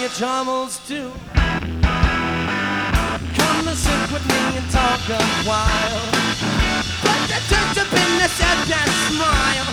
your troubles too. Come and sit with me and talk a while. Put your tooth up in the subject smile.